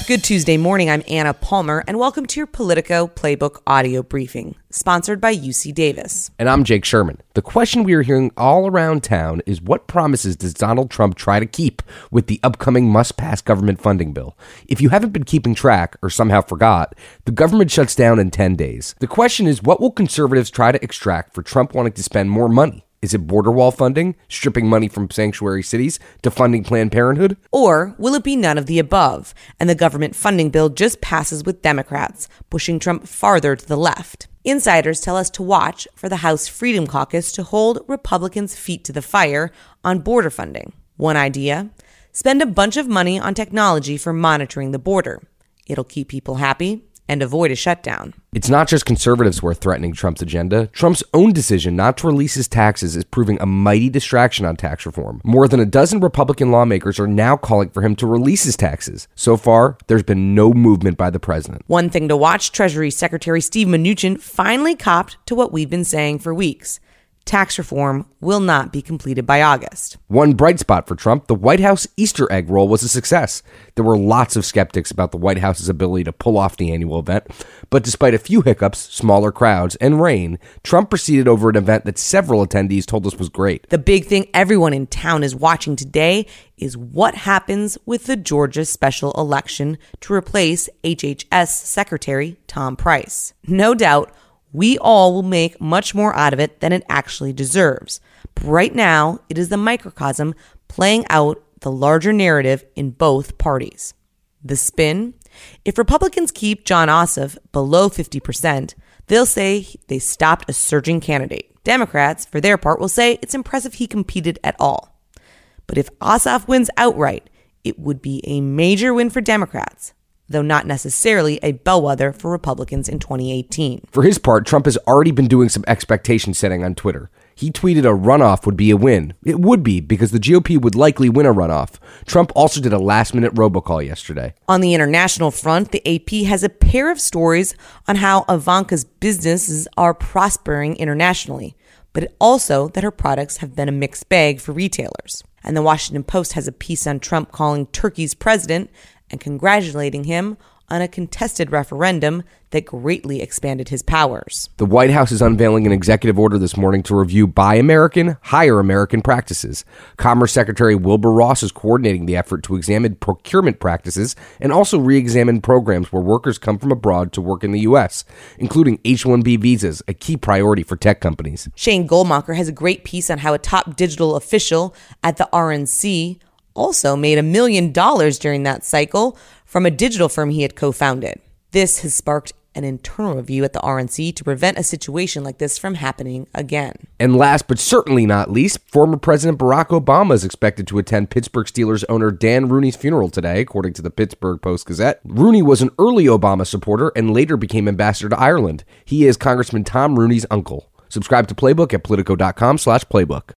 Good Tuesday morning. I'm Anna Palmer, and welcome to your Politico Playbook audio briefing, sponsored by UC Davis. And I'm Jake Sherman. The question we are hearing all around town is, what promises does Donald Trump try to keep with the upcoming must-pass government funding bill? If you haven't been keeping track or somehow forgot, the government shuts down in 10 days. The question is, what will conservatives try to extract for Trump wanting to spend more money? Is it border wall funding, stripping money from sanctuary cities to funding Planned Parenthood? Or will it be none of the above, and the government funding bill just passes with Democrats, pushing Trump farther to the left? Insiders tell us to watch for the House Freedom Caucus to hold Republicans' feet to the fire on border funding. One idea: spend a bunch of money on technology for monitoring the border. It'll keep people happy and avoid a shutdown. It's not just conservatives who are threatening Trump's agenda. Trump's own decision not to release his taxes is proving a mighty distraction on tax reform. More than a dozen Republican lawmakers are now calling for him to release his taxes. So far, there's been no movement by the president. One thing to watch: Treasury Secretary Steve Mnuchin finally copped to what we've been saying for weeks. Tax reform will not be completed by August. One bright spot for Trump: the White House Easter egg roll was a success. There were lots of skeptics about the White House's ability to pull off the annual event, but despite a few hiccups, smaller crowds, and rain, Trump proceeded over an event that several attendees told us was great. The big thing everyone in town is watching today is what happens with the Georgia special election to replace HHS Secretary Tom Price. No doubt, we all will make much more out of it than it actually deserves. But right now, it is the microcosm playing out the larger narrative in both parties. The spin: if Republicans keep Jon Ossoff below 50%, they'll say they stopped a surging candidate. Democrats, for their part, will say it's impressive he competed at all. But if Ossoff wins outright, it would be a major win for Democrats, though not necessarily a bellwether for Republicans in 2018. For his part, Trump has already been doing some expectation setting on Twitter. He tweeted a runoff would be a win. It would be, because the GOP would likely win a runoff. Trump also did a last-minute robocall yesterday. On the international front, the AP has a pair of stories on how Ivanka's businesses are prospering internationally, but also that her products have been a mixed bag for retailers. And the Washington Post has a piece on Trump calling Turkey's president and congratulating him on a contested referendum that greatly expanded his powers. The White House is unveiling an executive order this morning to review Buy American, Hire American practices. Commerce Secretary Wilbur Ross is coordinating the effort to examine procurement practices and also re-examine programs where workers come from abroad to work in the U.S., including H-1B visas, a key priority for tech companies. Shane Goldmacher has a great piece on how a top digital official at the RNC also made $1 million during that cycle from a digital firm he had co-founded. This has sparked an internal review at the RNC to prevent a situation like this from happening again. And last but certainly not least, former President Barack Obama is expected to attend Pittsburgh Steelers owner Dan Rooney's funeral today, according to the Pittsburgh Post-Gazette. Rooney was an early Obama supporter and later became ambassador to Ireland. He is Congressman Tom Rooney's uncle. Subscribe to Playbook at Politico.com/Playbook.